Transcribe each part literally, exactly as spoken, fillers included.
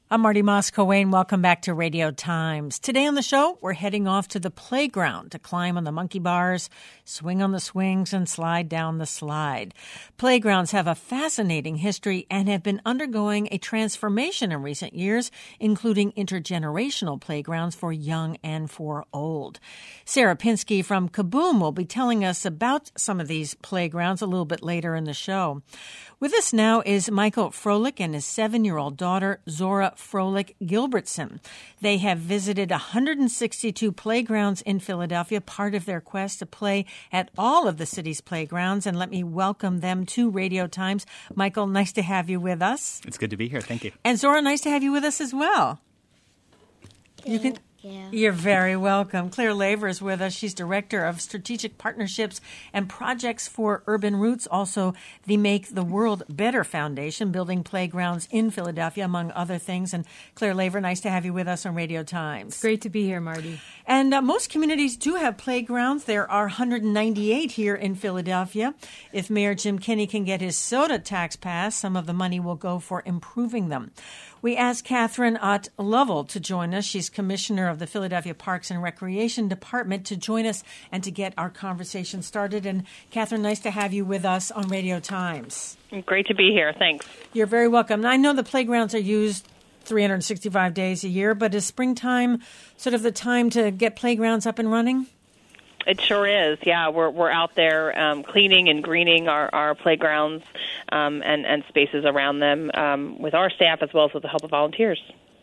I'm Marty Moss-Coane. Welcome back to Radio Times. Today on the show, we're heading off to the playground to climb on the monkey bars, swing on the swings, and slide down the slide. Playgrounds have a fascinating history and have been undergoing a transformation in recent years, including intergenerational playgrounds for young and for old. Sarah Pinsky from Kaboom will be telling us about some of these playgrounds a little bit later in the show. With us now is Michael Froelich and his seven-year-old daughter, Zora Froelich Gilbertson. They have visited one hundred sixty-two playgrounds in Philadelphia, part of their quest to play at all of the city's playgrounds. And let me welcome them to Radio Times. Michael, nice to have you with us. It's good to be here. Thank you. And Zora, nice to have you with us as well. Thank you. Can- Yeah. You're very welcome. Claire Laver is with us. She's Director of Strategic Partnerships and Projects for Urban Roots, also the Make the World Better Foundation, building playgrounds in Philadelphia, among other things. And Claire Laver, nice to have you with us on Radio Times. It's great to be here, Marty. And uh, most communities do have playgrounds. There are one hundred ninety-eight here in Philadelphia. If Mayor Jim Kenney can get his soda tax passed, some of the money will go for improving them. We asked Catherine Ott Lovell to join us. She's Commissioner of the Philadelphia Parks and Recreation Department, to join us and to get our conversation started. And Catherine, nice to have you with us on Radio Times. Great to be here. Thanks. You're very welcome. I know the playgrounds are used three hundred sixty-five days a year, but is springtime sort of the time to get playgrounds up and running? It sure is. Yeah, we're we're out there um, cleaning and greening our, our playgrounds um, and, and spaces around them um, with our staff as well as with the help of volunteers.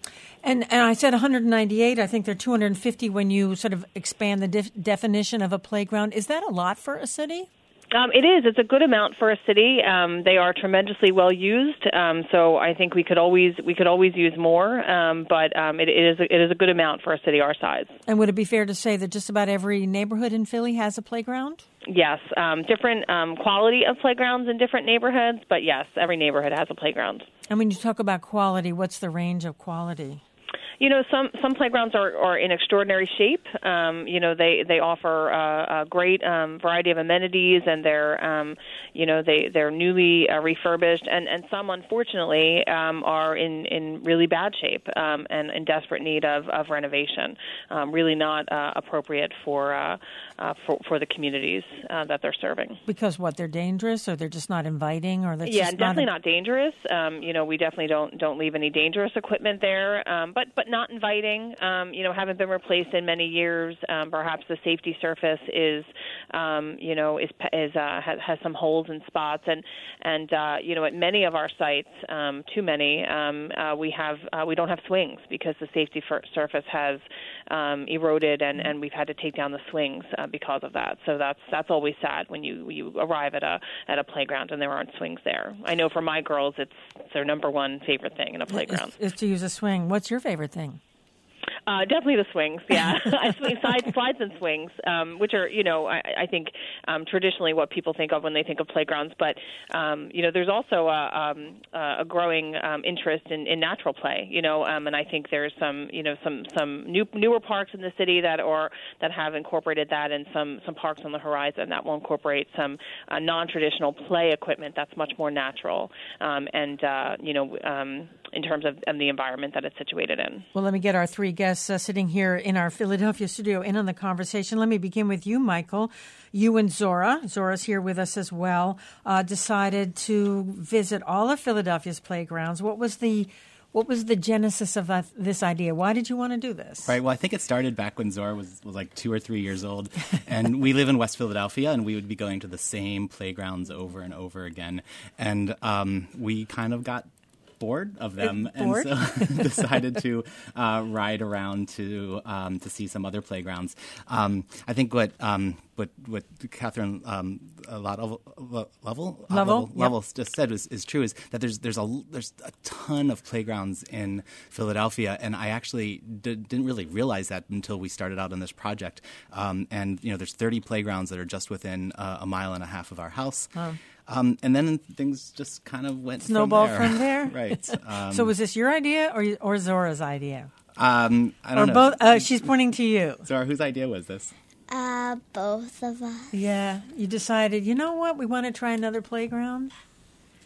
And and I said one hundred ninety-eight. I think there are two hundred fifty when you sort of expand the def- definition of a playground. Is that a lot for a city? Um, it is. It's a good amount for a city. Um, they are tremendously well used. Um, so I think we could always we could always use more. Um, but um, it, it is a, it is a good amount for a city our size. And would it be fair to say that just about every neighborhood in Philly has a playground? Yes, um, different um, quality of playgrounds in different neighborhoods. But yes, every neighborhood has a playground. And when you talk about quality, what's the range of quality? You know, some, some playgrounds are, are in extraordinary shape. Um, you know, they they offer uh, a great um, variety of amenities, and they're um, you know they they're newly uh, refurbished, and, and some unfortunately um, are in, in really bad shape um, and in desperate need of, of renovation. Um, really not uh, appropriate for, uh, uh, for for the communities uh, that they're serving. Because what, they're dangerous, or they're just not inviting, or they're yeah, just definitely not, not dangerous. Um, you know, we definitely don't don't leave any dangerous equipment there, um, but but not inviting, um, you know, haven't been replaced in many years. Um, perhaps the safety surface is, um, you know, is, is uh, has, has some holes and spots, and and uh, you know, at many of our sites, um, too many, um, uh, we have uh, we don't have swings because the safety for- surface has um, eroded, and, and we've had to take down the swings uh, because of that. So that's that's always sad when you you arrive at a at a playground and there aren't swings there. I know for my girls, it's, it's their number one favorite thing in a playground. Is, is to use a swing. What's your favorite thing? Uh, definitely the swings, yeah. I swing side slides and swings, um, which are, you know, I, I think um, traditionally what people think of when they think of playgrounds. But, um, you know, there's also a, um, a growing um, interest in, in natural play, you know, um, and I think there's some, you know, some some new, newer parks in the city that are that have incorporated that, and some, some parks on the horizon that will incorporate some uh, non-traditional play equipment that's much more natural um, and, uh, you know, um, in terms of um, the environment that it's situated in. Well, let me get our three guests uh, sitting here in our Philadelphia studio in on the conversation. Let me begin with you, Michael. You and Zora, Zora's here with us as well, uh, decided to visit all of Philadelphia's playgrounds. What was the What was the genesis of uh, this idea? Why did you want to do this? Right. Well, I think it started back when Zora was, was like two or three years old. And we live in West Philadelphia, and we would be going to the same playgrounds over and over again. And um, we kind of got bored of them, bored? and so decided to uh, ride around to um, to see some other playgrounds. Um, I think what um, what what Catherine um, a lot of level level uh, level, yep. level just said was, is true. Is that there's there's a there's a ton of playgrounds in Philadelphia, and I actually d- didn't really realize that until we started out on this project. Um, and you know, there's thirty playgrounds that are just within uh, a mile and a half of our house. Oh. Um, and then things just kind of went snowball from there. From there? Right. Um, so was this your idea or or Zora's idea? Um, I don't or know. Both, uh, she's pointing to you. Zora, whose idea was this? Uh, both of us. Yeah. You decided, you know what, we want to try another playground?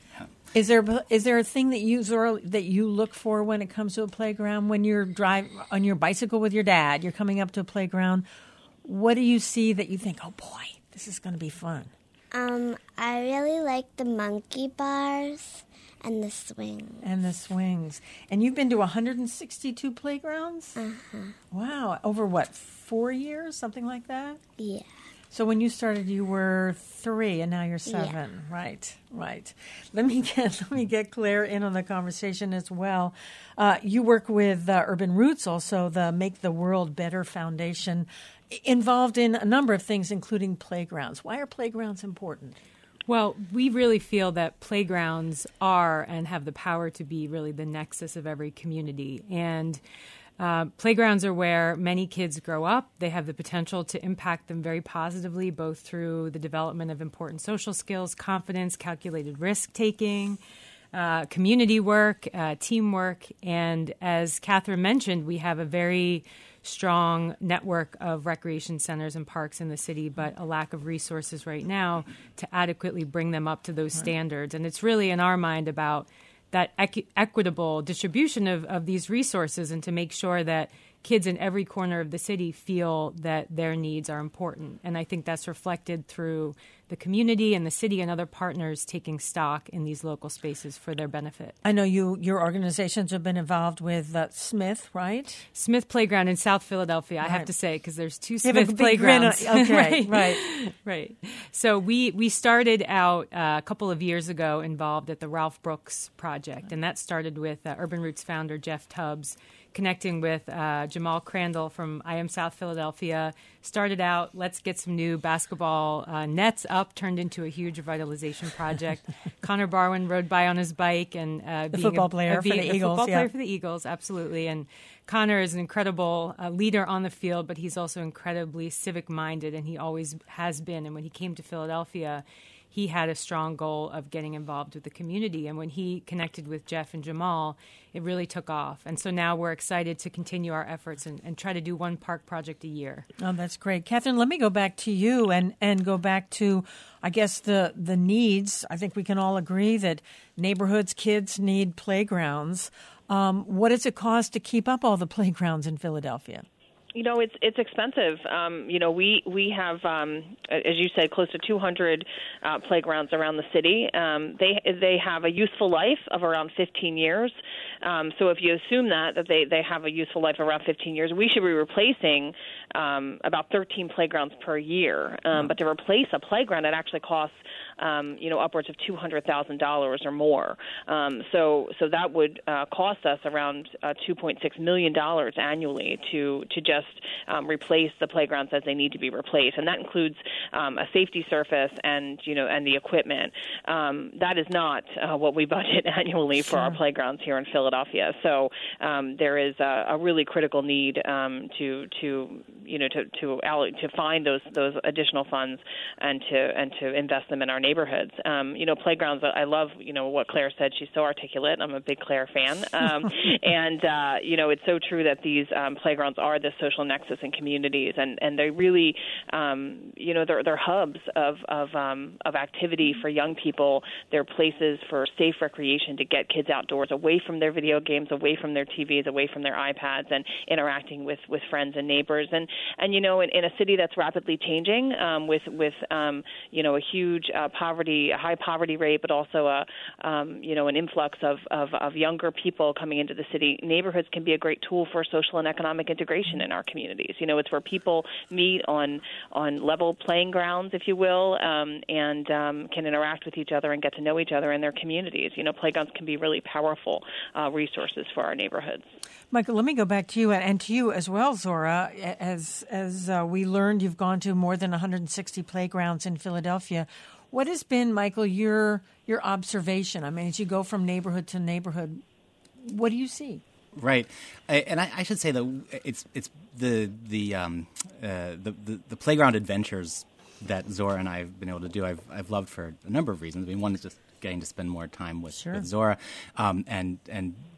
Is there is there a thing that you Zora, that you look for when it comes to a playground? When you're driving on your bicycle with your dad, you're coming up to a playground. What do you see that you think, oh boy, this is going to be fun? Um, I really like the monkey bars and the swings. And the swings. And you've been to one hundred sixty-two playgrounds? Uh-huh. Wow. Over what, four years? Something like that? Yeah. So when you started, you were three, and now you're seven. Yeah. Right, right. Let me get let me get Claire in on the conversation as well. Uh, you work with uh, Urban Roots, also the Make the World Better Foundation, involved in a number of things, including playgrounds. Why are playgrounds important? Well, we really feel that playgrounds are and have the power to be really the nexus of every community. And uh, playgrounds are where many kids grow up. They have the potential to impact them very positively, both through the development of important social skills, confidence, calculated risk-taking, uh, community work, uh, teamwork. And as Catherine mentioned, we have a very strong network of recreation centers and parks in the city, but a lack of resources right now to adequately bring them up to those right. standards. And it's really in our mind about that equ- equitable distribution of, of these resources and to make sure that kids in every corner of the city feel that their needs are important. And I think that's reflected through the community and the city and other partners taking stock in these local spaces for their benefit. I know you, your organizations have been involved with uh, Smith, right? Smith Playground in South Philadelphia, right. I have to say, because there's two they Smith Playgrounds. Okay, right, right. right. So we, we started out uh, a couple of years ago involved at the Ralph Brooks Project, and that started with uh, Urban Roots founder Jeff Tubbs, connecting with uh, Jamal Crandall from I Am South Philadelphia. Started out, let's get some new basketball uh, nets up, turned into a huge revitalization project. Connor Barwin rode by on his bike. and uh, The being football a, player a, for the a Eagles. football yeah. player for the Eagles, absolutely. And Connor is an incredible uh, leader on the field, but he's also incredibly civic-minded, and he always has been. And when he came to Philadelphia, he had a strong goal of getting involved with the community. And when he connected with Jeff and Jamal, it really took off. And so now we're excited to continue our efforts and, and try to do one park project a year. Oh, that's great. Catherine, let me go back to you and, and go back to, I guess, the, the needs. I think we can all agree that neighborhoods, kids need playgrounds. Um, what does it cost to keep up all the playgrounds in Philadelphia? You know, it's it's expensive. Um, you know, we we have, um, as you said, close to two hundred uh, playgrounds around the city. Um, they they have a useful life of around fifteen years. Um, so if you assume that that they, they have a useful life of around fifteen years, we should be replacing um, about thirteen playgrounds per year. Um, but to replace a playground, it actually costs um, you know upwards of two hundred thousand dollars or more. Um, so so that would uh, cost us around uh, two point six million dollars annually to to just Um, replace the playgrounds as they need to be replaced, and that includes um, a safety surface and you know and the equipment. Um, that is not uh, what we budget annually for sure. our playgrounds here in Philadelphia. So um, there is a, a really critical need um, to to you know to to to find those those additional funds and to and to invest them in our neighborhoods. Um, you know, playgrounds. I love you know what Claire said. She's so articulate. I'm a big Claire fan, um, and uh, you know it's so true that these um, playgrounds are the social nexus in communities, and, and they really, um, you know, they're, they're hubs of of, um, of activity for young people. They're places for safe recreation to get kids outdoors, away from their video games, away from their T Vs, away from their iPads, and interacting with, with friends and neighbors. And, and you know, in, in a city that's rapidly changing, um, with with um, you know a huge uh, poverty, a high poverty rate, but also a um, you know an influx of, of of younger people coming into the city, neighborhoods can be a great tool for social and economic integration in our communities. You know, it's where people meet on on level playing grounds, if you will, um, and um, can interact with each other and get to know each other in their communities. You know, playgrounds can be really powerful uh, resources for our neighborhoods. Michael, let me go back to you and to you as well, Zora. As as uh, we learned, you've gone to more than one hundred sixty playgrounds in Philadelphia. What has been, Michael, your your observation? I mean, as you go from neighborhood to neighborhood, what do you see? Right, I, and I, I should say that it's it's the the, um, uh, the the the playground adventures that Zora and I have been able to do. I've I've loved for a number of reasons. I mean, one is just getting to spend more time with, sure. with Zora, um, and and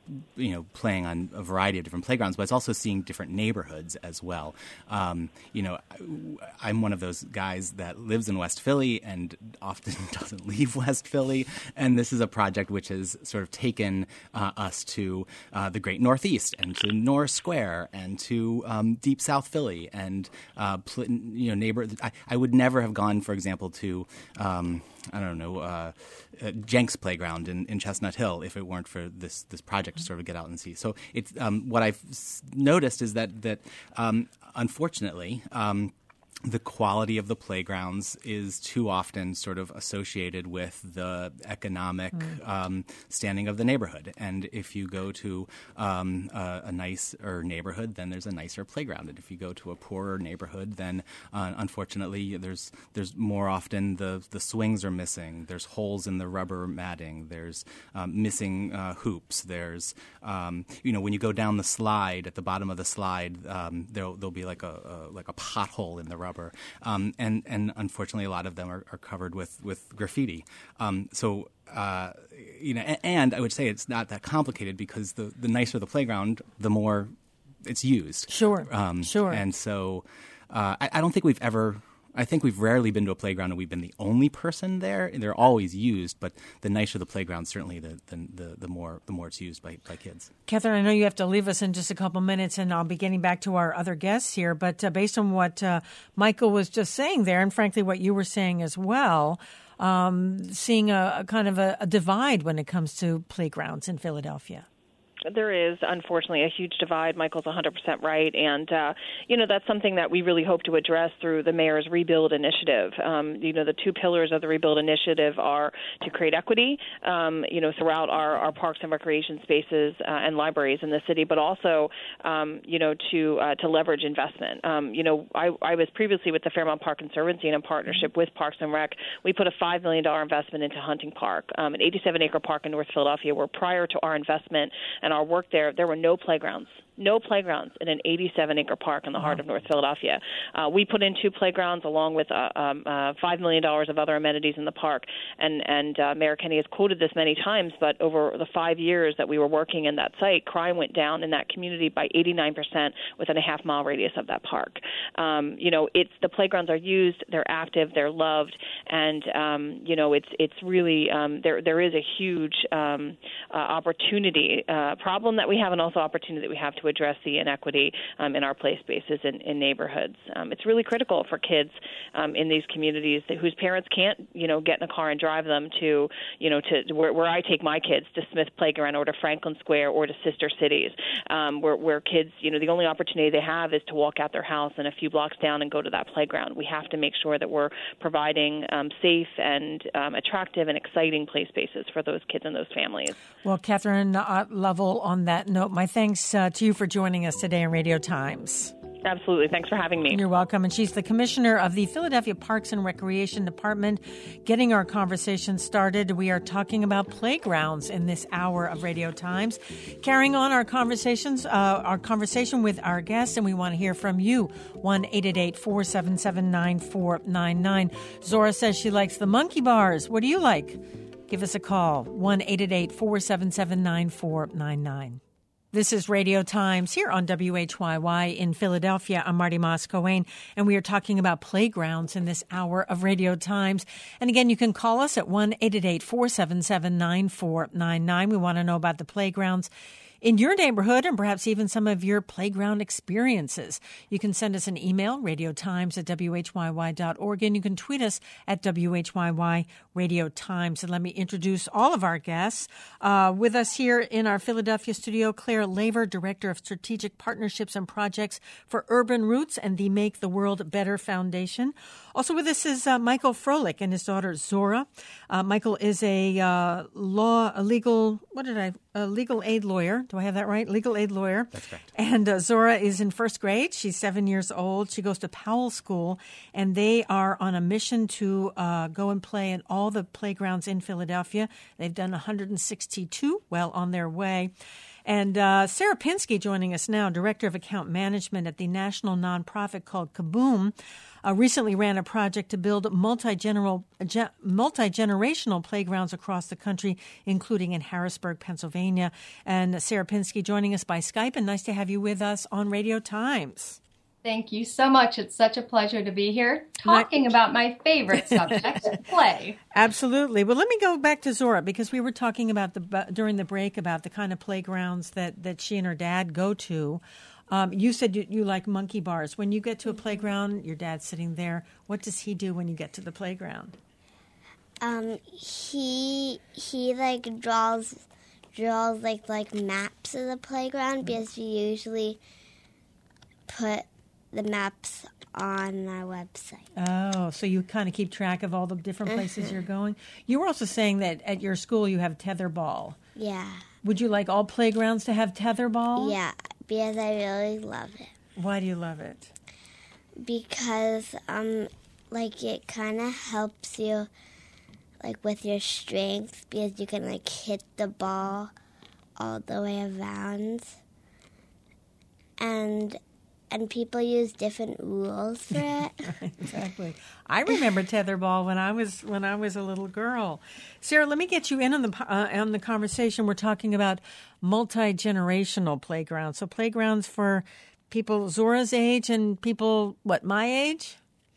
you know, playing on a variety of different playgrounds, but it's also seeing different neighborhoods as well. Um, you know, I'm one of those guys that lives in West Philly and often doesn't leave West Philly, and this is a project which has sort of taken uh, us to uh, the Great Northeast and to Norris Square and to um, Deep South Philly and uh, pl- you know neighbor. I, I would never have gone, for example, to um, I don't know uh, uh, Jenks Playground in, in Chestnut Hill if it weren't for this this project to sort of get out and see. So it's um, what I've s- noticed is that that um, unfortunately. Um, the quality of the playgrounds is too often sort of associated with the economic mm. um, standing of the neighborhood. And if you go to um, a, a nicer neighborhood, then there's a nicer playground. And if you go to a poorer neighborhood, then uh, unfortunately there's there's more often the, the swings are missing. There's holes in the rubber matting. There's um, missing uh, hoops. There's, um, you know, when you go down the slide, at the bottom of the slide, um, there'll, there'll be like a, a like a pothole in the rubber. Um, and, and unfortunately, a lot of them are, are covered with, with graffiti. Um, so, uh, you know, and, and I would say it's not that complicated because the, the nicer the playground, the more it's used. Sure, um, sure. And so uh, I, I don't think we've ever... I think we've rarely been to a playground and we've been the only person there. They're always used, but the nicer the playground, certainly the the, the, the more the more it's used by, by kids. Catherine, I know you have to leave us in just a couple minutes, and I'll be getting back to our other guests here. But uh, based on what uh, Michael was just saying there, and frankly what you were saying as well, um, seeing a, a kind of a, a divide when it comes to playgrounds in Philadelphia. There is, unfortunately, a huge divide. Michael's one hundred percent right. And, uh, you know, that's something that we really hope to address through the mayor's Rebuild Initiative. Um, you know, the two pillars of the Rebuild Initiative are to create equity, um, you know, throughout our, our parks and recreation spaces uh, and libraries in the city, but also, um, you know, to uh, to leverage investment. Um, you know, I, I was previously with the Fairmount Park Conservancy in a partnership with Parks and Rec. We put a five million dollars investment into Hunting Park, um, an eighty-seven acre park in North Philadelphia, where prior to our investment and our work there, there were no playgrounds. No playgrounds in an eighty-seven acre park in the heart of North Philadelphia. Uh, we put in two playgrounds along with uh, um, uh, five million dollars of other amenities in the park. And, and uh, Mayor Kenney has quoted this many times, but over the five years that we were working in that site, crime went down in that community by eighty-nine percent within a half mile radius of that park. Um, you know, it's the playgrounds are used, they're active, they're loved, and, um, you know, it's it's really, um, there there is a huge um, uh, opportunity, uh, problem that we have, and also opportunity that we have to address the inequity um, in our play spaces and in neighborhoods. Um, it's really critical for kids um, in these communities that, whose parents can't, you know, get in a car and drive them to, you know, to where, where I take my kids, to Smith Playground or to Franklin Square or to Sister Cities, um, where, where kids, you know, the only opportunity they have is to walk out their house and a few blocks down and go to that playground. We have to make sure that we're providing um, safe and um, attractive and exciting play spaces for those kids and those families. Well, Catherine uh, Lovell, on that note, my thanks uh, to you for joining us today on Radio Times. Absolutely. Thanks for having me. You're welcome. And she's the commissioner of the Philadelphia Parks and Recreation Department. Getting our conversation started, we are talking about playgrounds in this hour of Radio Times. Carrying on our conversations, uh, our conversation with our guests, and we want to hear from you. one eight eight eight, four seven seven, nine four nine nine. Zora says she likes the monkey bars. What do you like? Give us a call. one eight eight eight, four seven seven, nine four nine nine. This is Radio Times here on W H Y Y in Philadelphia. I'm Marty Moss-Coane, and we are talking about playgrounds in this hour of Radio Times. And again, you can call us at one eight eight eight, four seven seven, nine four nine nine. We want to know about the playgrounds in your neighborhood and perhaps even some of your playground experiences. You can send us an email, radiotimes at W H Y Y dot org, and you can tweet us at W H Y Y Radio Times. And let me introduce all of our guests. Uh, with us here in our Philadelphia studio, Claire Laver, Director of Strategic Partnerships and Projects for Urban Roots and the Make the World Better Foundation. Also with us is uh, Michael Froelich and his daughter Zora. Uh, Michael is a uh, law, a legal, what did I, a legal aid lawyer. Do I have that right? Legal aid lawyer. That's correct. And uh, Zora is in first grade. She's seven years old. She goes to Powell School, and they are on a mission to uh, go and play in all the playgrounds in Philadelphia. They've done one hundred sixty-two, well on their way. And uh, Sarah Pinsky joining us now, Director of Account Management at the national nonprofit called Kaboom, uh, recently ran a project to build multi-general, ge- multi-generational playgrounds across the country, including in Harrisburg, Pennsylvania. And Sarah Pinsky joining us by Skype, and nice to have you with us on Radio Times. Thank you so much. It's such a pleasure to be here talking about my favorite subject, play. Absolutely. Well, let me go back to Zora, because we were talking about the during the break about the kind of playgrounds that, that she and her dad go to. Um, you said you, you like monkey bars. When you get to a playground, your dad's sitting there. What does he do when you get to the playground? Um, he he like draws draws like like maps of the playground, because we usually put the maps on our website. Oh, so you kind of keep track of all the different places uh-huh. you're going. You were also saying that at your school you have tetherball. Yeah. Would you like all playgrounds to have tetherball? Yeah, because I really love it. Why do you love it? Because um, like it kind of helps you, like with your strength, because you can like hit the ball all the way around, and. And people use different rules for it. Exactly. I remember tetherball when I was when I was a little girl. Sarah, let me get you in on the uh, on the conversation. We're talking about multi-generational playgrounds. So playgrounds for people Zora's age and people, what, my age?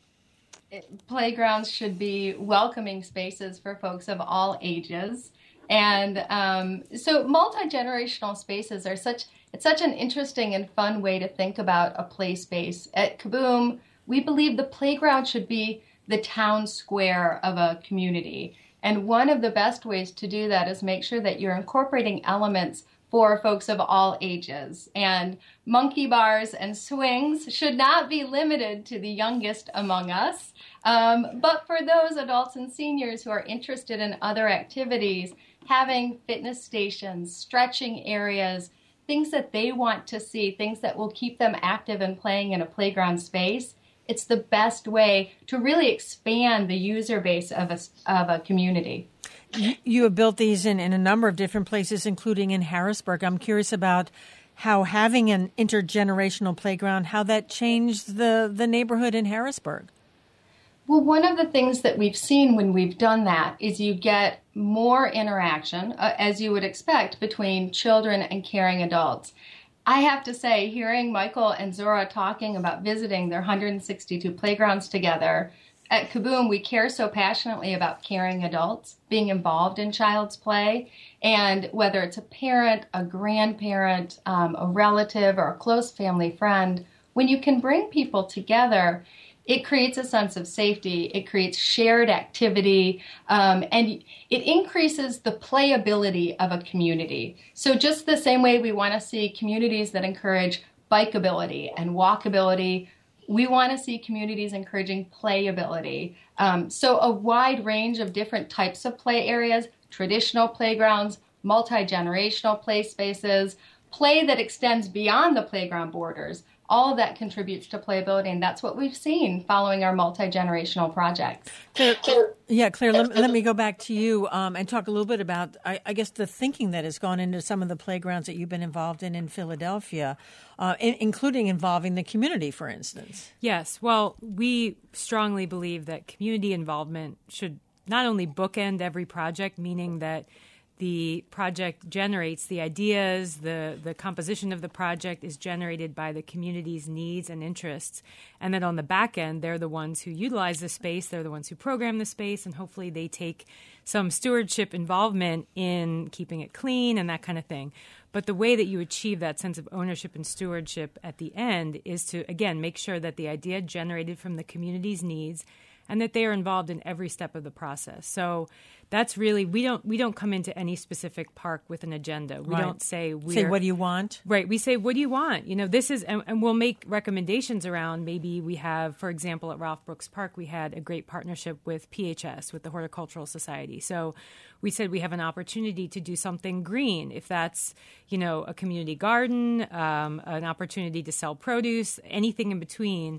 Playgrounds should be welcoming spaces for folks of all ages. And um, so multi-generational spaces are such, it's such an interesting and fun way to think about a play space. At Kaboom, we believe the playground should be the town square of a community. And one of the best ways to do that is make sure that you're incorporating elements for folks of all ages. And monkey bars and swings should not be limited to the youngest among us. Um, but for those adults and seniors who are interested in other activities, having fitness stations, stretching areas, things that they want to see, things that will keep them active and playing in a playground space, it's the best way to really expand the user base of a, of a community. You have built these in, in a number of different places, including in Harrisburg. I'm curious about how having an intergenerational playground, how that changed the, the neighborhood in Harrisburg. Well, one of the things that we've seen when we've done that is you get more interaction, uh, as you would expect, between children and caring adults. I have to say, hearing Michael and Zora talking about visiting their one hundred sixty-two playgrounds together, at Kaboom, we care so passionately about caring adults, being involved in child's play, and whether it's a parent, a grandparent, um, a relative, or a close family friend, when you can bring people together, it creates a sense of safety, it creates shared activity, um, and it increases the playability of a community. So just the same way we want to see communities that encourage bikeability and walkability, we want to see communities encouraging playability. Um, so a wide range of different types of play areas, traditional playgrounds, multi-generational play spaces, play that extends beyond the playground borders, all of that contributes to playability, and that's what we've seen following our multi-generational projects. Claire, yeah, Claire, let, let me go back to you um, and talk a little bit about, I, I guess, the thinking that has gone into some of the playgrounds that you've been involved in in Philadelphia, uh, in, including involving the community, for instance. Yes. Well, we strongly believe that community involvement should not only bookend every project, meaning that the project generates the ideas, the, the composition of the project is generated by the community's needs and interests. And then on the back end, they're the ones who utilize the space, they're the ones who program the space, and hopefully they take some stewardship involvement in keeping it clean and that kind of thing. But the way that you achieve that sense of ownership and stewardship at the end is to, again, make sure that the idea generated from the community's needs and that they are involved in every step of the process. So that's really, we don't we don't come into any specific park with an agenda. We right. don't say, we're, say, what do you want? Right. We say, what do you want? You know, this is, and, and we'll make recommendations around, maybe we have, for example, at Ralph Brooks Park, we had a great partnership with P H S, with the Horticultural Society. So we said we have an opportunity to do something green, if that's, you know, a community garden, um, an opportunity to sell produce, anything in between.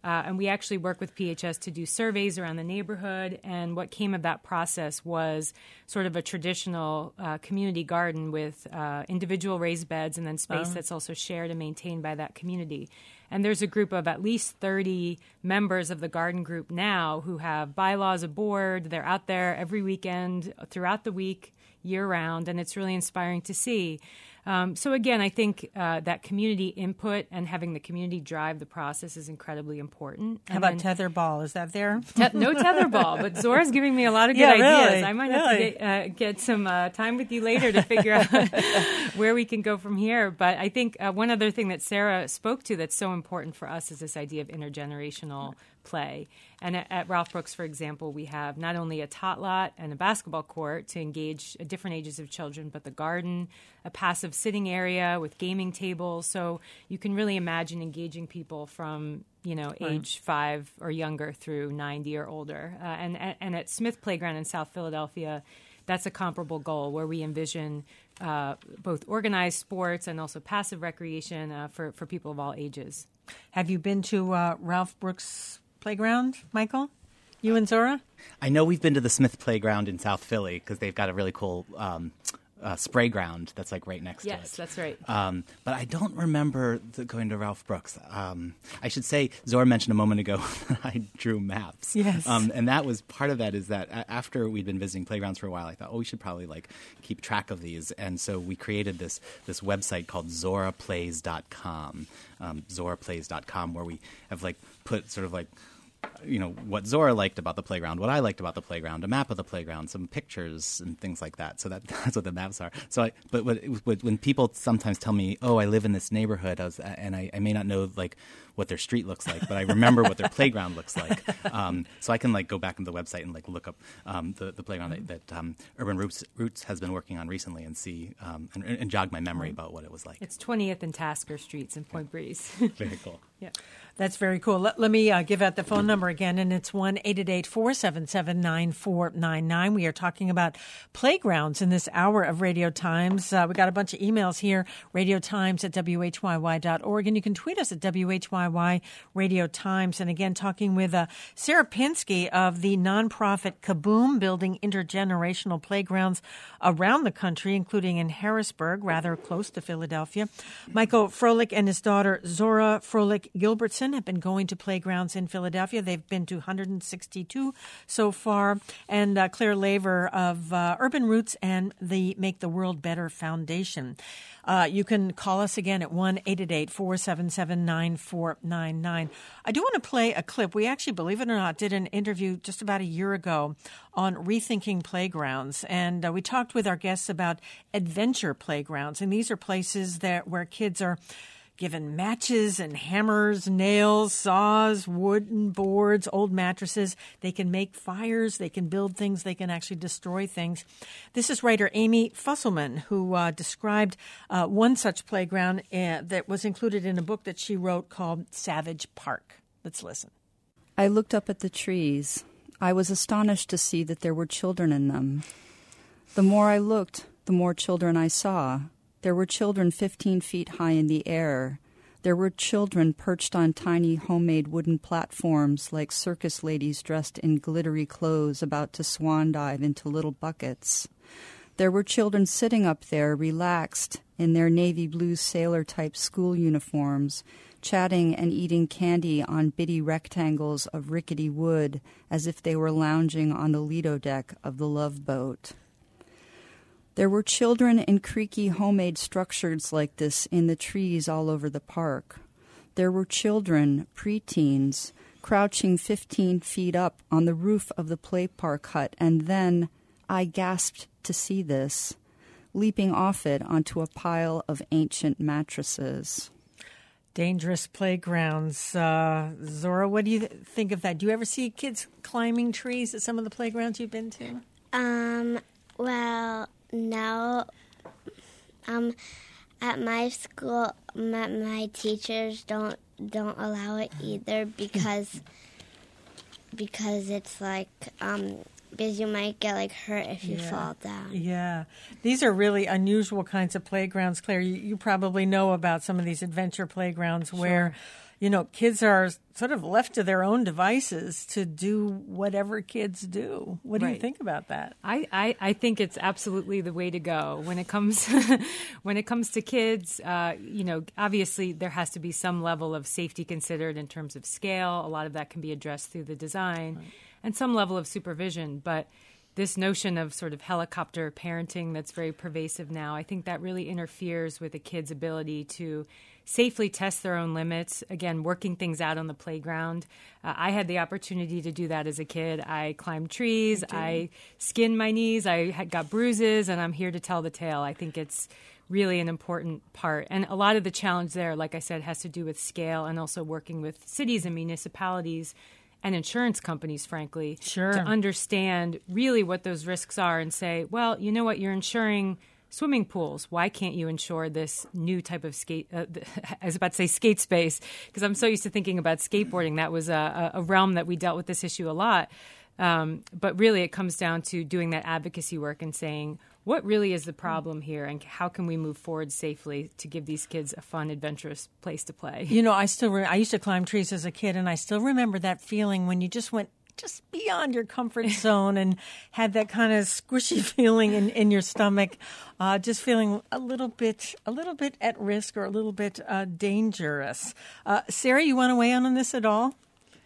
Uh, and we actually work with P H S to do surveys around the neighborhood. And what came of that process was sort of a traditional uh, community garden with uh, individual raised beds and then space oh. that's also shared and maintained by that community. And there's a group of at least thirty members of the garden group now who have bylaws aboard. They're out there every weekend, throughout the week, year-round, and it's really inspiring to see. Um, so again, I think uh, that community input and having the community drive the process is incredibly important. How and about tetherball? Is that there? Te- no tetherball, but Zora's giving me a lot of good yeah, ideas. Really? I might really? have to get, uh, get some uh, time with you later to figure out where we can go from here. But I think uh, one other thing that Sarah spoke to that's so important for us is this idea of intergenerational play. And at, at Ralph Brooks, for example, we have not only a tot lot and a basketball court to engage different ages of children, but the garden, a passive sitting area with gaming tables. So you can really imagine engaging people from, you know, right. age five or younger through ninety or older. Uh, and, and at Smith Playground in South Philadelphia, that's a comparable goal where we envision uh, both organized sports and also passive recreation uh, for, for people of all ages. Have you been to uh, Ralph Brooks Playground, Michael? You and Zora? I know we've been to the Smith Playground in South Philly because they've got a really cool um, uh, spray ground that's like right next yes, to it. Yes, that's right. Um, but I don't remember the, going to Ralph Brooks. Um, I should say, Zora mentioned a moment ago that I drew maps. Yes. Um, and that was part of that is that a- after we'd been visiting playgrounds for a while, I thought, oh, we should probably like keep track of these. And so we created this this website called zora plays dot com, um, zora plays dot com, where we have like put sort of like you know, what Zora liked about the playground, what I liked about the playground, a map of the playground, some pictures and things like that. So that, that's what the maps are. So, I, but what, what, when people sometimes tell me, "Oh, I live in this neighborhood," I was, and I, I may not know like what their street looks like, but I remember what their playground looks like. Um, so I can like go back into the website and like look up um, the, the playground that, that um, Urban Roots, Roots has been working on recently and see um, and, and jog my memory about what it was like. It's twentieth and Tasker Streets in Point Breeze. Very cool. Yeah. That's very cool. Let, let me uh, give out the phone number again, and it's one eight eight eight, four seven seven, nine four nine nine. We are talking about playgrounds in this hour of Radio Times. Uh, we got a bunch of emails here, radio times at w h y y dot org, and you can tweet us at W H Y Y Radio Times. And again, talking with uh, Sarah Pinsky of the nonprofit Kaboom, building intergenerational playgrounds around the country, including in Harrisburg, rather close to Philadelphia. Michael Froelich and his daughter Zora Froelich Gilbertson have been going to playgrounds in Philadelphia. They've been to one hundred sixty-two so far. And uh, Claire Laver of uh, Urban Roots and the Make the World Better Foundation. Uh, you can call us again at one eight eight eight, four seven seven, nine four nine nine. I do want to play a clip. We actually, believe it or not, did an interview just about a year ago on rethinking playgrounds. And uh, we talked with our guests about adventure playgrounds. And these are places that where kids are given matches and hammers, nails, saws, wooden boards, old mattresses. They can make fires. They can build things. They can actually destroy things. This is writer Amy Fusselman, who uh, described uh, one such playground uh, that was included in a book that she wrote called Savage Park. Let's listen. I looked up at the trees. I was astonished to see that there were children in them. The more I looked, the more children I saw. There were children fifteen feet high in the air. There were children perched on tiny homemade wooden platforms like circus ladies dressed in glittery clothes about to swan dive into little buckets. There were children sitting up there, relaxed, in their navy blue sailor-type school uniforms, chatting and eating candy on bitty rectangles of rickety wood as if they were lounging on the Lido deck of the Love Boat. There were children in creaky homemade structures like this in the trees all over the park. There were children, preteens, crouching fifteen feet up on the roof of the play park hut, and then I gasped to see this, leaping off it onto a pile of ancient mattresses. Dangerous playgrounds. Uh, Zora, what do you th- think of that? Do you ever see kids climbing trees at some of the playgrounds you've been to? Um, well, no. Um, at my school, my, my teachers don't don't allow it either because because it's like um because you might get like hurt if you Yeah. fall down. Yeah. These are really unusual kinds of playgrounds, Claire. You, you probably know about some of these adventure playgrounds where, you know, kids are sort of left to their own devices to do whatever kids do. What do you Right. think about that? I, I, I think it's absolutely the way to go when it comes when it comes to kids. Uh, you know, obviously there has to be some level of safety considered in terms of scale. A lot of that can be addressed through the design, right. and some level of supervision. But this notion of sort of helicopter parenting that's very pervasive now, I think that really interferes with a kid's ability to safely test their own limits, again, working things out on the playground. Uh, I had the opportunity to do that as a kid. I climbed trees, I skinned my knees, I had got bruises, and I'm here to tell the tale. I think it's really an important part. And a lot of the challenge there, like I said, has to do with scale and also working with cities and municipalities and insurance companies, frankly, Sure. to understand really what those risks are and say, well, you know what, you're insuring swimming pools. Why can't you insure this new type of skate? Uh, I was about to say skate space because I'm so used to thinking about skateboarding. That was a, a realm that we dealt with this issue a lot. Um, but really, it comes down to doing that advocacy work and saying, what really is the problem here, and how can we move forward safely to give these kids a fun, adventurous place to play? You know, I still re- I used to climb trees as a kid, and I still remember that feeling when you just went just beyond your comfort zone and had that kind of squishy feeling in, in your stomach, uh, just feeling a little bit a little bit at risk or a little bit uh, dangerous. Uh, Sarah, you want to weigh in on this at all?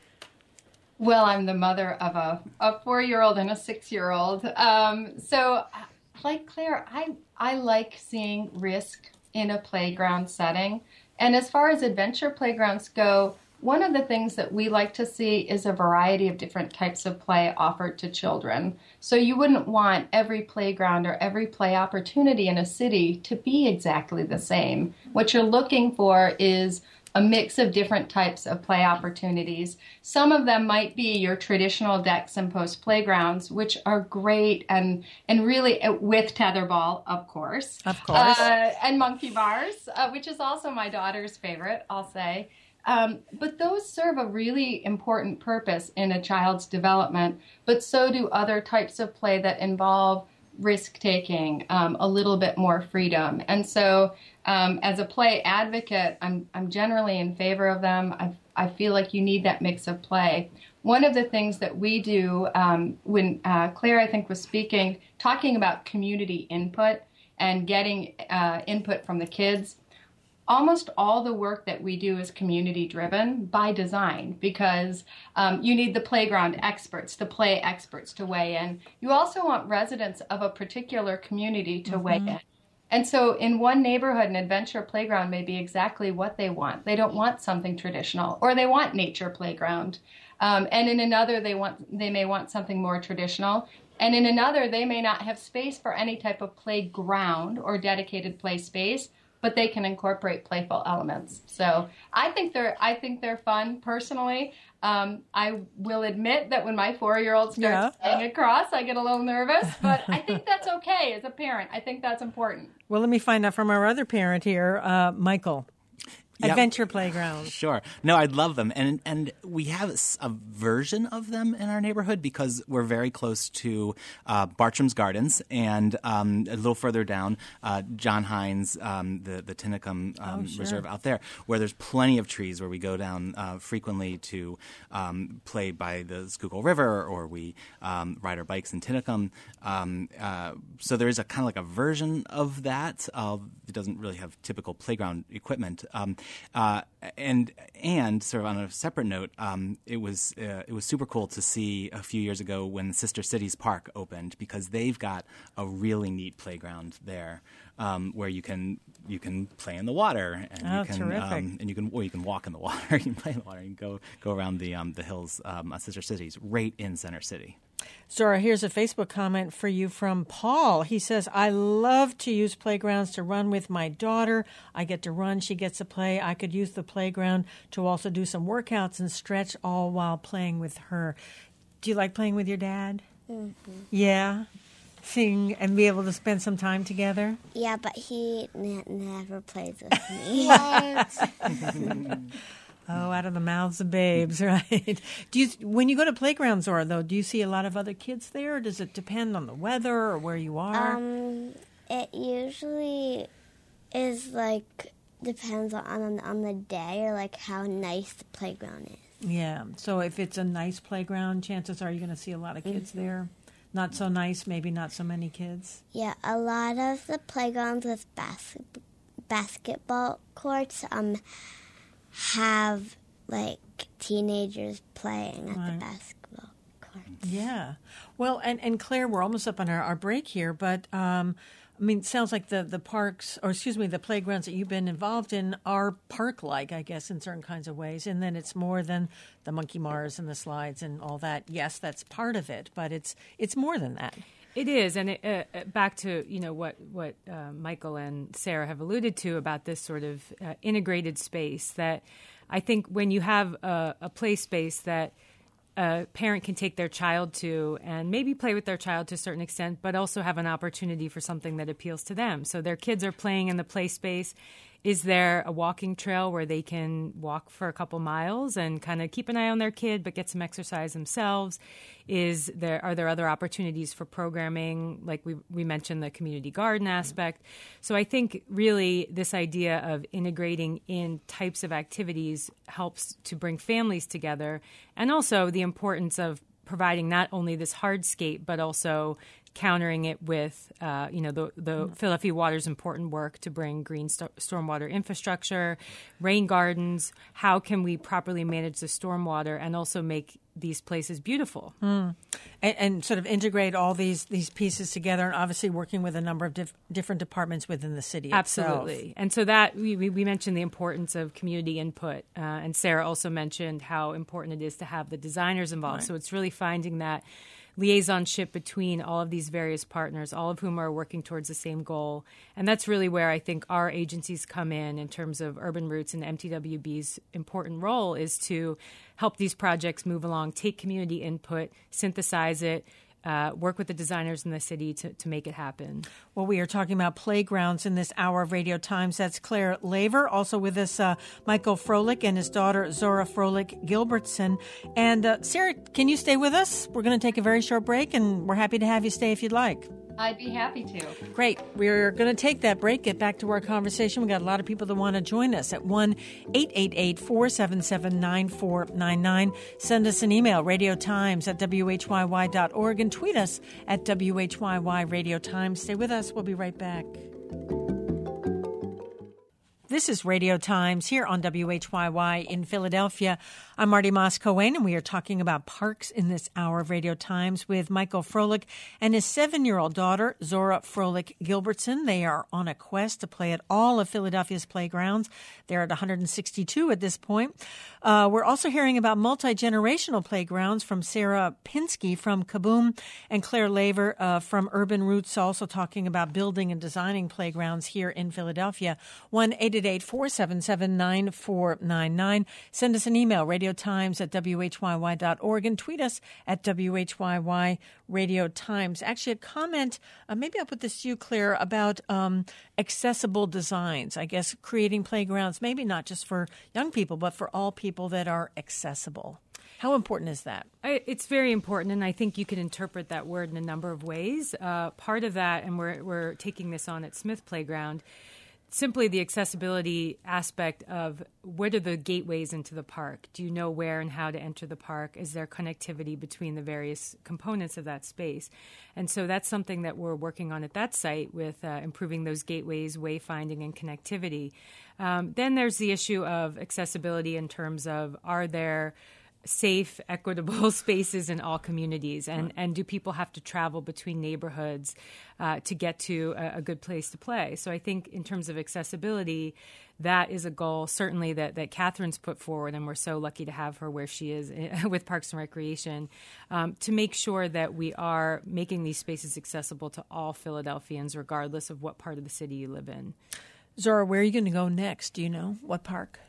Well, I'm the mother of a, a four-year-old and a six-year-old. Um, so, like Claire, I, I like seeing risk in a playground setting. And as far as adventure playgrounds go, one of the things that we like to see is a variety of different types of play offered to children. So you wouldn't want every playground or every play opportunity in a city to be exactly the same. What you're looking for is a mix of different types of play opportunities. Some of them might be your traditional decks and post playgrounds, which are great and and really with tetherball, of course. Of course. Uh, and monkey bars, uh, which is also my daughter's favorite, I'll say. Um, but those serve a really important purpose in a child's development, but so do other types of play that involve risk-taking, um, a little bit more freedom. And so um, as a play advocate, I'm, I'm generally in favor of them. I, I feel like you need that mix of play. One of the things that we do um, when uh, Claire, I think, was speaking, talking about community input and getting uh, input from the kids, almost all the work that we do is community driven by design because um, you need the playground experts, the play experts to weigh in. You also want residents of a particular community to mm-hmm. weigh in. And so in one neighborhood, an adventure playground may be exactly what they want. They don't want something traditional, or they want nature playground. Um, and in another, they want they may want something more traditional. And in another, they may not have space for any type of playground or dedicated play space, but they can incorporate playful elements. So I think they're I think they're fun personally. Um, I will admit that when my four-year-old starts yeah. playing across, I get a little nervous, but I think that's okay as a parent. I think that's important. Well, let me find out from our other parent here, uh, Michael. Yep. Adventure playgrounds. Sure. No, I'd love them. And and we have a version of them in our neighborhood because we're very close to uh, Bartram's Gardens and um, a little further down, uh, John Hines, um, the, the Tinicum um, oh, sure. Reserve out there, where there's plenty of trees where we go down uh, frequently to um, play by the Schuylkill River, or we um, ride our bikes in Tinicum. Um, uh, so there is a kind of like a version of that. Uh, it doesn't really have typical playground equipment. Um, Uh, and and sort of on a separate note, um, it was uh, it was super cool to see a few years ago when Sister Cities Park opened, because they've got a really neat playground there um, where you can you can play in the water and oh, you can terrific. Um, and you can or you can walk in the water, you can play in the water, you can go go around the um, the hills um, at Sister Cities, right in Center City. Zora, here's a Facebook comment for you from Paul. He says, I love to use playgrounds to run with my daughter. I get to run, she gets to play. I could use the playground to also do some workouts and stretch, all while playing with her. Do you like playing with your dad? Mm-hmm. Yeah? Sing and be able to spend some time together? Yeah, but he ne- never plays with me. Oh, out of the mouths of babes, right? Do you, when you go to playgrounds, Zora, though, do you see a lot of other kids there, or does it depend on the weather or where you are? Um, it usually is like depends on on the day or like how nice the playground is. Yeah. So if it's a nice playground, chances are you're going to see a lot of kids Mm-hmm. there. Not so nice, maybe not so many kids. Yeah, a lot of the playgrounds with bas- basketball courts um have like teenagers playing at Right. the basketball courts. Yeah. Well, and, and Claire, we're almost up on our, our break here, but um, I mean, it sounds like the, the parks, or excuse me, the playgrounds that you've been involved in are park-like, I guess, in certain kinds of ways. And then it's more than the monkey bars and the slides and all that. Yes, that's part of it, but it's it's more than that. It is, and it, uh, back to you know what what uh, Michael and Sarah have alluded to about this sort of uh, integrated space. That I think when you have a, a play space that a parent can take their child to and maybe play with their child to a certain extent, but also have an opportunity for something that appeals to them. So their kids are playing in the play space. Is there a walking trail where they can walk for a couple miles and kind of keep an eye on their kid but get some exercise themselves? Is there are there other opportunities for programming, like we we mentioned the community garden aspect? So I think really this idea of integrating in types of activities helps to bring families together, and also the importance of providing not only this hardscape but also countering it with, uh, you know, the, the Philadelphia Water's important work to bring green st- stormwater infrastructure, rain gardens. How can we properly manage the stormwater and also make these places beautiful? Mm. And, and sort of integrate all these, these pieces together, and obviously working with a number of dif- different departments within the city Absolutely. itself. And so that we, we, we mentioned the importance of community input, uh, and Sarah also mentioned how important it is to have the designers involved. Right. So it's really finding that liaisonship between all of these various partners, all of whom are working towards the same goal. And that's really where I think our agencies come in in terms of Urban Roots, and M T W B's important role is to help these projects move along, take community input, synthesize it, uh, work with the designers in the city to, to make it happen. Well, we are talking about playgrounds in this hour of Radio Times. That's Claire Laver. Also with us, uh, Michael Froelich and his daughter, Zora Froelich Gilbertson. And uh, Sarah, can you stay with us? We're going to take a very short break, and we're happy to have you stay if you'd like. I'd be happy to. Great. We're going to take that break, get back to our conversation. We've got a lot of people that want to join us at one eight eight eight, four seven seven, nine four nine nine. Send us an email, radiotimes at w h y y dot org, and tweet us at W H Y Y Radio Times. Stay with us. We'll be right back. This is Radio Times here on W H Y Y in Philadelphia. I'm Marty Moss-Cohen, and we are talking about parks in this hour of Radio Times with Michael Froelich and his seven-year-old daughter, Zora Froelich Gilbertson. They are on a quest to play at all of Philadelphia's playgrounds. They're at one hundred sixty-two at this point. Uh, we're also hearing about multi-generational playgrounds from Sarah Pinsky from Kaboom and Claire Laver uh, from Urban Roots, also talking about building and designing playgrounds here in Philadelphia. one eight eight eight, four seven seven, nine four nine nine. Send us an email, radiotimes at w h y y dot org, and tweet us at W H Y Y Radio Times. Actually, a comment, uh, maybe I'll put this to you, Claire, about um, accessible designs. I guess creating playgrounds, maybe not just for young people, but for all people that are accessible. How important is that? I, it's very important, and I think you can interpret that word in a number of ways. Uh, part of that, and we're, we're taking this on at Smith Playground, simply the accessibility aspect of what are the gateways into the park? Do you know where and how to enter the park? Is there connectivity between the various components of that space? And so that's something that we're working on at that site with uh, improving those gateways, wayfinding, and connectivity. Um, then there's the issue of accessibility in terms of, are there safe, equitable spaces in all communities, and, and do people have to travel between neighborhoods uh, to get to a, a good place to play? So I think in terms of accessibility, that is a goal certainly that, that Catherine's put forward, and we're so lucky to have her where she is with Parks and Recreation, um, to make sure that we are making these spaces accessible to all Philadelphians, regardless of what part of the city you live in. Zora, where are you going to go next? Do you know? What park?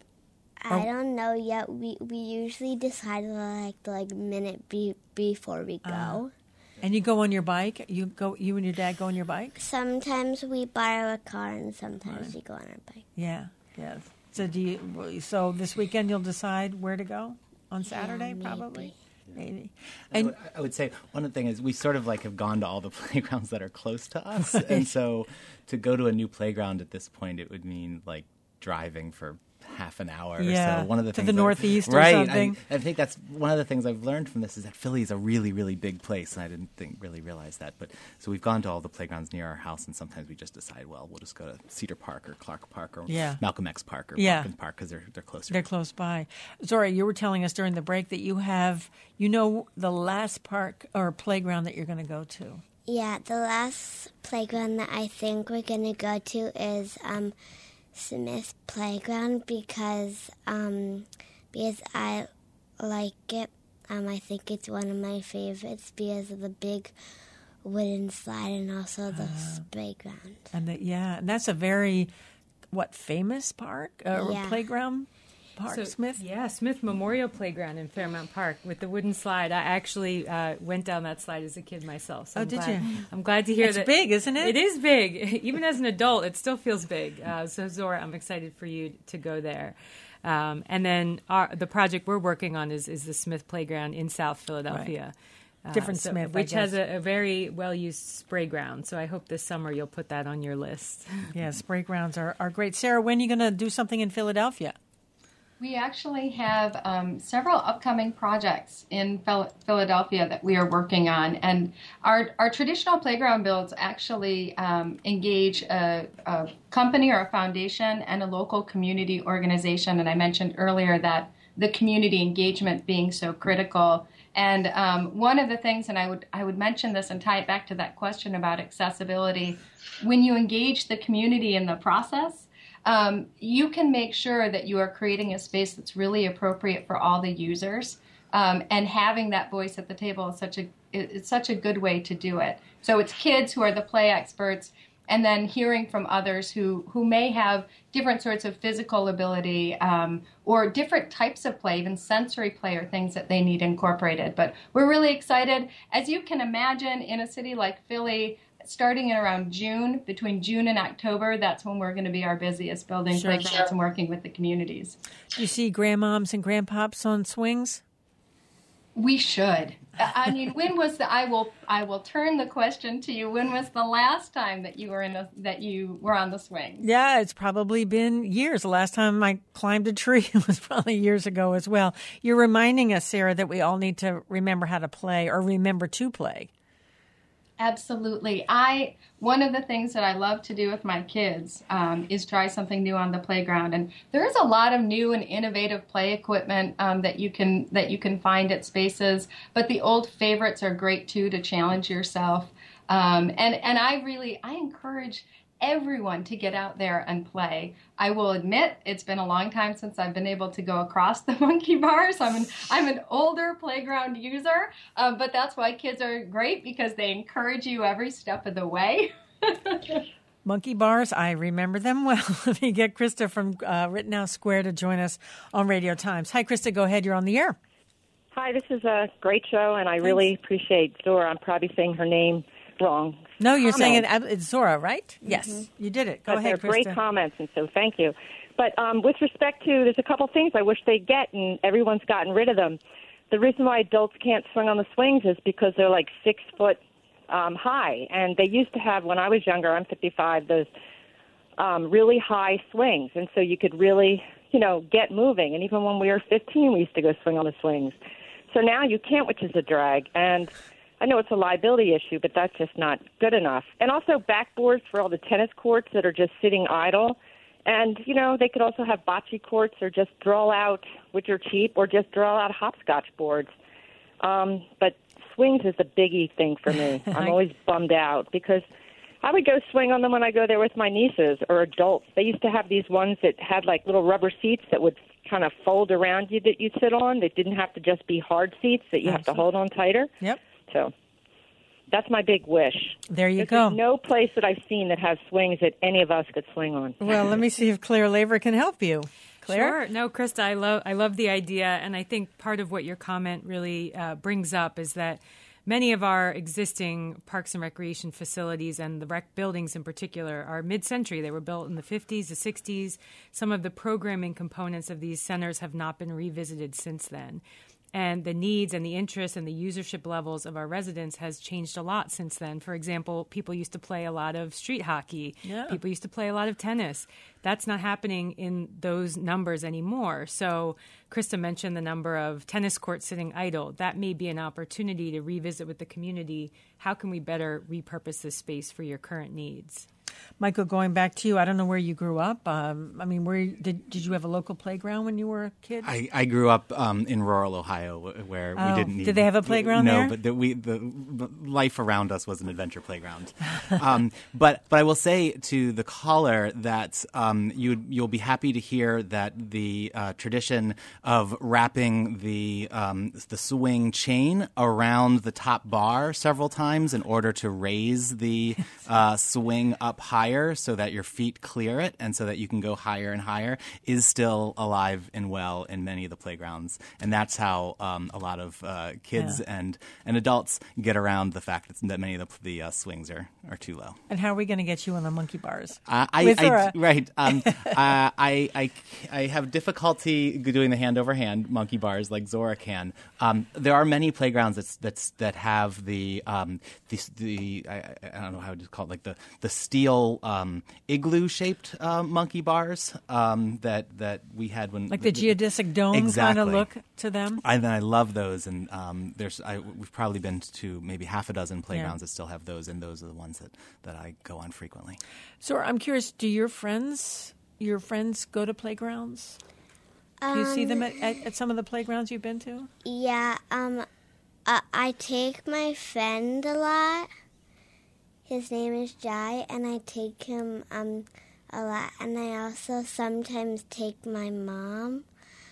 I don't know yet. We we usually decide like the like minute be, before we go. Uh, and you go on your bike? You go. You and your dad go on your bike? Sometimes we borrow a car, and sometimes Right. we go on our bike. Yeah. Yes. So do you? So this weekend you'll decide where to go on Saturday, Yeah, maybe. probably. Maybe. I And would, I would say one of the things is we sort of like have gone to all the playgrounds that are close to us, and so to go to a new playground at this point, it would mean like driving for half an hour. Yeah, so one of the to things the that- northeast or right, something. I, I think that's one of the things I've learned from this is that Philly is a really, really big place, and I didn't think really realize that. But so we've gone to all the playgrounds near our house, and sometimes we just decide, well, we'll just go to Cedar Park or Clark Park or Yeah. Malcolm X Park or Yeah. Parkins Park because they're they're closer. They're close by. Zora, you were telling us during the break that you have, you know, the last park or playground that you're going to go to. Yeah, the last playground that I think we're going to go to is um, Smith Playground because um, because I like it. Um, I think it's one of my favorites because of the big wooden slide and also the playground. And the, yeah, and that's a very, what, famous park uh, or Yeah. playground park, So, Smith? Yeah, Smith Memorial Playground in Fairmount Park with the wooden slide. I actually uh, went down that slide as a kid myself. So Oh, I'm did glad, you? I'm glad to hear It's that. big, isn't it? It is big. Even as an adult, it still feels big. Uh, so, Zora, I'm excited for you to go there. Um, and then our, the project we're working on is, is the Smith Playground in South Philadelphia. Uh, Different so- Smith, I which has guess. a, a very well-used spray ground. So I hope this summer you'll put that on your list. Yeah, spray grounds are, are great. Sarah, when are you going to do something in Philadelphia? We actually have um, several upcoming projects in Phil- Philadelphia that we are working on, and our our traditional playground builds actually um, engage a, a company or a foundation and a local community organization. And I mentioned earlier that the community engagement being so critical. And um, one of the things, and I would I would mention this and tie it back to that question about accessibility, when you engage the community in the process, Um, you can make sure that you are creating a space that's really appropriate for all the users, um, and having that voice at the table is such a it's such a good way to do it. So it's kids who are the play experts, and then hearing from others who who may have different sorts of physical ability um, or different types of play, even sensory play or things that they need incorporated. But we're really excited, as you can imagine, in a city like Philly. Starting in around June, between June and October, that's when we're going to be our busiest, building Sure, playgrounds sure. and working with the communities. Do you see grandmoms and grandpops on swings? We should. I mean, when was the? I will. I will turn the question to you. When was the last time that you were in a, that you were on the swing? Yeah, it's probably been years. The last time I climbed a tree was probably years ago as well. You're reminding us, Sarah, that we all need to remember how to play or remember to play. Absolutely. I one of the things that I love to do with my kids um, is try something new on the playground, and there is a lot of new and innovative play equipment um, that you can that you can find at spaces. But the old favorites are great too to challenge yourself. Um, and and I really I encourage everyone to get out there and play. I will admit it's been a long time since I've been able to go across the monkey bars. I'm an, I'm an older playground user, uh, but that's why kids are great because they encourage you every step of the way. Monkey bars, I remember them well. Let me get Krista from uh, Rittenhouse Square to join us on Radio Times. Hi, Krista, go ahead. You're on the air. Hi, this is a great show, and I really appreciate Zora. I'm probably saying her name wrong. No, you're Comments. saying it, it's Zora, right? Yes, you did it. Go but ahead, they're Krista. great comments, and so thank you. But um, with respect to, there's a couple things I wish they'd get, and everyone's gotten rid of them. The reason why adults can't swing on the swings is because they're like six foot um, high, and they used to have, when I was younger, I'm fifty-five, those um, really high swings, and so you could really, you know, get moving. And even when we were fifteen, we used to go swing on the swings. So now you can't, which is a drag, and I know it's a liability issue, but that's just not good enough. And also backboards for all the tennis courts that are just sitting idle. And, you know, they could also have bocce courts or just draw out, which are cheap, or just draw out hopscotch boards. Um, but swings is the biggie thing for me. I'm always bummed out because I would go swing on them when I go there with my nieces or adults. They used to have these ones that had like little rubber seats that would kind of fold around you that you'd sit on. They didn't have to just be hard seats that you have to hold on tighter. Yep. So that's my big wish. There you There's go. no place that I've seen that has swings that any of us could swing on. Well, let me see if Claire Laver can help you. Claire? Sure. No, Krista, I love I love the idea, and I think part of what your comment really uh, brings up is that many of our existing parks and recreation facilities and the rec buildings in particular are mid-century. They were built in the fifties, the sixties. Some of the programming components of these centers have not been revisited since then. And the needs and the interests and the usership levels of our residents has changed a lot since then. For example, people used to play a lot of street hockey. Yeah. People used to play a lot of tennis. That's not happening in those numbers anymore. So Krista mentioned the number of tennis courts sitting idle. That may be an opportunity to revisit with the community. How can we better repurpose this space for your current needs? Michael, going back to you, I don't know where you grew up. Um, I mean, where did did you have a local playground when you were a kid? I, I grew up um, in rural Ohio, where Oh, we didn't need. did they have a playground no, there? but the, we the, the life around us was an adventure playground. um, but but I will say to the caller that um, you you'll be happy to hear that the uh, tradition of wrapping the um, the swing chain around the top bar several times in order to raise the uh, swing up higher so that your feet clear it and so that you can go higher and higher is still alive and well in many of the playgrounds. And that's how um, a lot of uh, kids Yeah. and, and adults get around the fact that, that many of the, the uh, swings are, are too low. And how are we going to get you on the monkey bars? Uh, I, With I, Zora. right. Um, uh, I, I, I have difficulty doing the hand over hand monkey bars like Zora can. Um, there are many playgrounds that's, that's, that have the um, the, the I, I don't know how to call it, like the the steel um, igloo shaped uh, monkey bars um, that that we had when Like the geodesic dome kind Exactly. of look to them? I, I love those, and um, there's I, we've probably been to maybe half a dozen playgrounds Yeah. that still have those, and those are the ones that, that I go on frequently. So I'm curious, do your friends your friends go to playgrounds? Do you see them at, at, at some of the playgrounds you've been to? Yeah, um, uh, I take my friend a lot. His name is Jai, and I take him um a lot. And I also sometimes take my mom.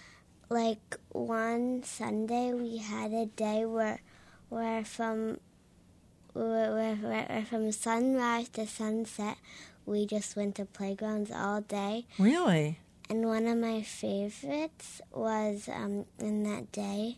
Like one Sunday, we had a day where, where from, where, where, where from sunrise to sunset, we just went to playgrounds all day. Really? And one of my favorites was um, in that day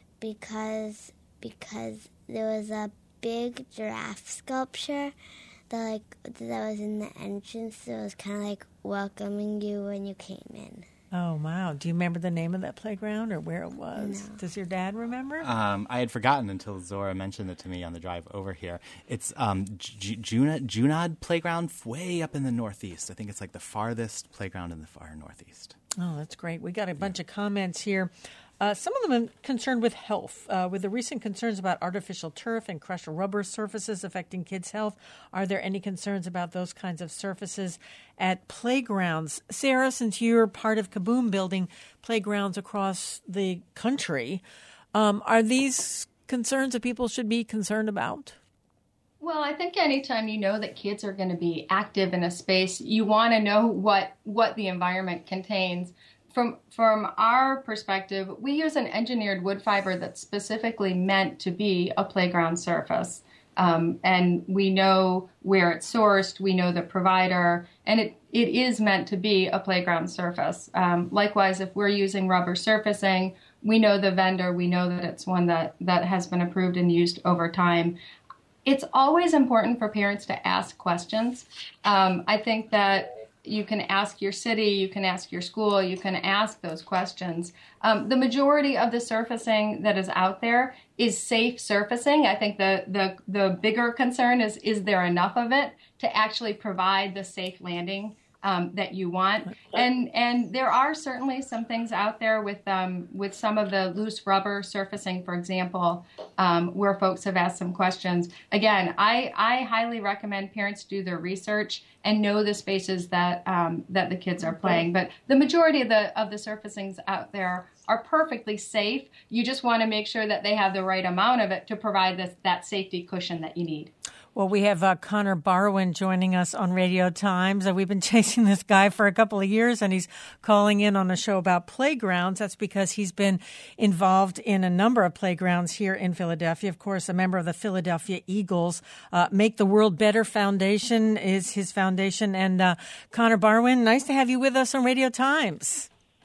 because because there was a big giraffe sculpture that like that was in the entrance. That was kind of like welcoming you when you came in. Oh, wow. Do you remember the name of that playground or where it was? No. Does your dad remember? Um, I had forgotten until Zora mentioned it to me on the drive over here. It's um, J- Junod, Junod Playground way up in the northeast. I think it's like the farthest playground in the far northeast. Oh, that's great. We got a bunch of comments here. Uh, some of them are concerned with health. Uh, with the recent concerns about artificial turf and crushed rubber surfaces affecting kids' health, are there any concerns about those kinds of surfaces at playgrounds? Sarah, since you're part of Kaboom building playgrounds across the country, um, are these concerns that people should be concerned about? Well, I think anytime you know that kids are going to be active in a space, you want to know what, what the environment contains. From from our perspective, we use an engineered wood fiber that's specifically meant to be a playground surface. Um, and we know where it's sourced, we know the provider, and it, it is meant to be a playground surface. Um, likewise, if we're using rubber surfacing, we know the vendor, we know that it's one that, that has been approved and used over time. It's always important for parents to ask questions. Um, I think that you can ask your city, you can ask your school, you can ask those questions. Um, the majority of the surfacing that is out there is safe surfacing. I think the, the, the bigger concern is, is there enough of it to actually provide the safe landing um, that you want? And and there are certainly some things out there with um, with some of the loose rubber surfacing, for example, um, where folks have asked some questions. Again, I, I highly recommend parents do their research and know the spaces that um, that the kids are playing. But the majority of the of the surfacings out there are perfectly safe. You just want to make sure that they have the right amount of it to provide this that safety cushion that you need. Well, we have uh, Connor Barwin joining us on Radio Times. Uh, we've been chasing this guy for a couple of years, and he's calling in on a show about playgrounds. That's because he's been involved in a number of playgrounds here in Philadelphia. Of course, a member of the Philadelphia Eagles. Uh, Make the World Better Foundation is his foundation. And uh, Connor Barwin, nice to have you with us on Radio Times.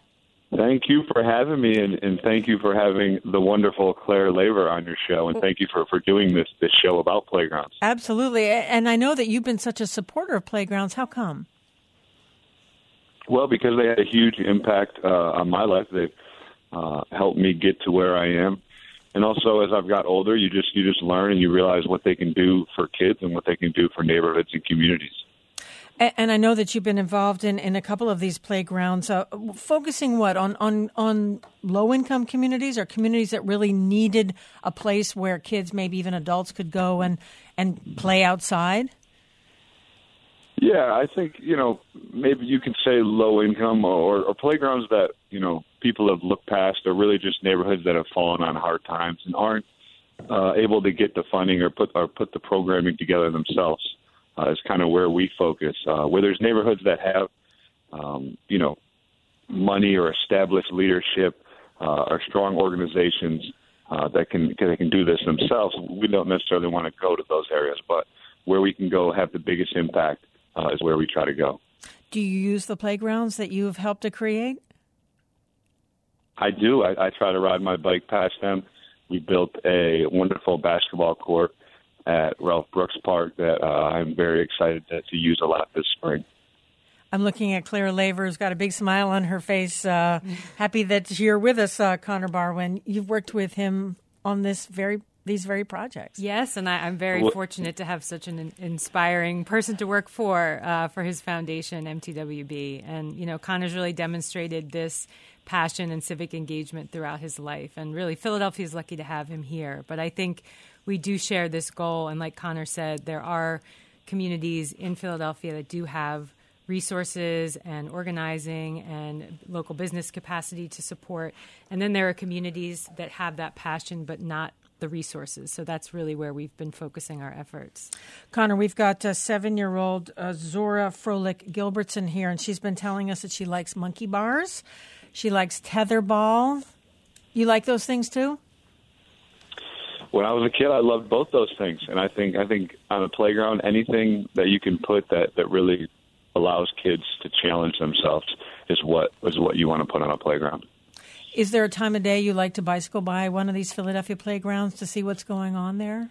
Thank you for having me, and, and thank you for having the wonderful Claire Laver on your show, and thank you for, for doing this, this show about playgrounds. Absolutely. And I know that you've been such a supporter of playgrounds. How come? Well, because they had a huge impact uh, on my life. They've uh, helped me get to where I am. And also, as I've got older, you just you just learn and you realize what they can do for kids and what they can do for neighborhoods and communities. And I know that you've been involved in, in a couple of these playgrounds, uh, focusing what on, on on low-income communities or communities that really needed a place where kids, maybe even adults, could go and, and play outside? Yeah, I think, you know, maybe you can say low-income or, or playgrounds that, you know, people have looked past are really just neighborhoods that have fallen on hard times and aren't uh, able to get the funding or put or put the programming together themselves. Uh, is kind of where we focus. Uh, where there's neighborhoods that have, um, you know, money or established leadership uh, or strong organizations uh, that can that can do this themselves, we don't necessarily want to go to those areas. But where we can go have the biggest impact uh, is where we try to go. Do you use the playgrounds that you've helped to create? I do. I, I try to ride my bike past them. We built a wonderful basketball court at Ralph Brooks Park that uh, I'm very excited to, to use a lot this spring. I'm looking at Claire Laver, who's got a big smile on her face. Uh, happy that you're with us, uh, Connor Barwin. You've worked with him on this very these very projects. Yes, and I, I'm very well, fortunate to have such an inspiring person to work for uh, for his foundation, M T W B. And, you know, Connor's really demonstrated this passion and civic engagement throughout his life. And really, Philadelphia is lucky to have him here. But I think we do share this goal, and like Connor said, there are communities in Philadelphia that do have resources and organizing and local business capacity to support. And then there are communities that have that passion but not the resources. So that's really where we've been focusing our efforts. Connor, we've got a seven-year-old uh, Zora Froelich Gilbertson here, and she's been telling us that she likes monkey bars. She likes tetherball. You like those things too? When I was a kid, I loved both those things, and I think I think on a playground, anything that you can put that, that really allows kids to challenge themselves is what is what you want to put on a playground. Is there a time of day you like to bicycle by one of these Philadelphia playgrounds to see what's going on there?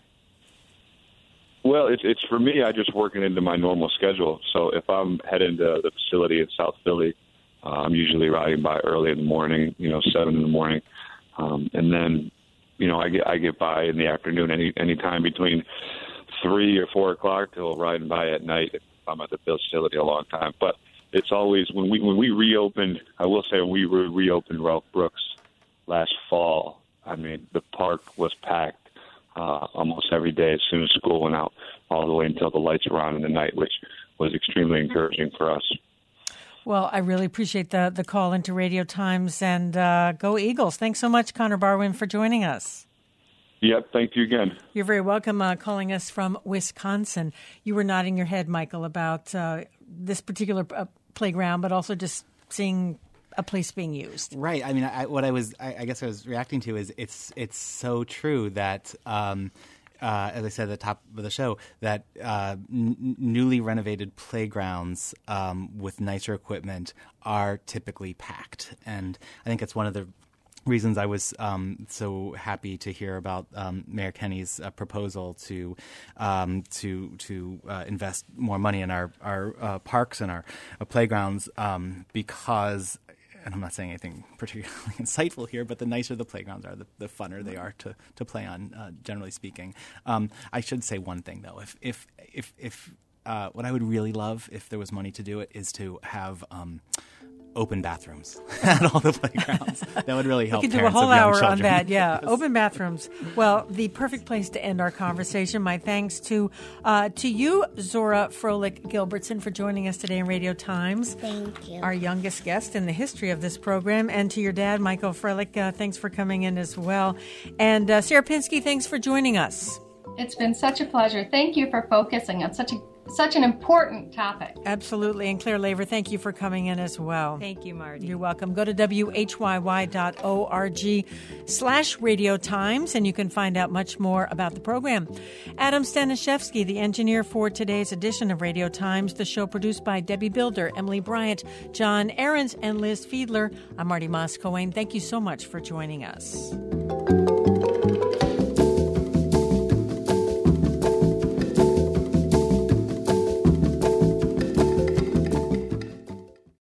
Well, it's it's for me. I just work it into my normal schedule. So if I'm heading to the facility in South Philly, uh, I'm usually riding by early in the morning, you know, seven in the morning, um, and then. You know, I get I get by in the afternoon any any time between three or four o'clock till riding by at night if I'm at the facility a long time. But it's always when we when we reopened. I will say when we re- reopened Ralph Brooks last fall. I mean, the park was packed uh, almost every day as soon as school went out, all the way until the lights were on in the night, which was extremely encouraging for us. Well, I really appreciate the, the call into Radio Times, and uh, go Eagles. Thanks so much, Connor Barwin, for joining us. Yep, thank you again. You're very welcome, uh, calling us from Wisconsin. You were nodding your head, Michael, about uh, this particular uh, playground, but also just seeing a place being used. Right. I mean, I, what I was, I, I guess I was reacting to is it's it's so true that um, uh, as I said at the top of the show, that uh, n- newly renovated playgrounds um, with nicer equipment are typically packed. And I think it's one of the reasons I was um, so happy to hear about um, Mayor Kenney's uh, proposal to um, to to uh, invest more money in our our uh, parks and our uh, playgrounds um, because. And I'm not saying anything particularly insightful here, but the nicer the playgrounds are, the, the funner they are to, to play on, uh, generally speaking. Um, I should say one thing, though. If if if, if uh, what I would really love, if there was money to do it, is to have um, open bathrooms at all the playgrounds. That would really help. We could do a parents whole of young hour children. on that. Yeah, Yes. Open bathrooms. Well, the perfect place to end our conversation. My thanks to uh, to you, Zora Froelich Gilbertson, for joining us today in Radio Times. Thank you. Our youngest guest in the history of this program, and to your dad, Michael Froelich. Uh, thanks for coming in as well. And uh, Sarah Pinsky, thanks for joining us. It's been such a pleasure. Thank you for focusing on such a such an important topic. Absolutely. And Claire Laver, thank you for coming in as well. Thank you, Marty. You're welcome. Go to W H Y Y dot org slash Radio Times, and you can find out much more about the program. Adam Staniszewski, the engineer for today's edition of Radio Times, the show produced by Debbie Builder, Emily Bryant, John Ahrens, and Liz Fiedler. I'm Marty Moss-Cohen. Thank you so much for joining us.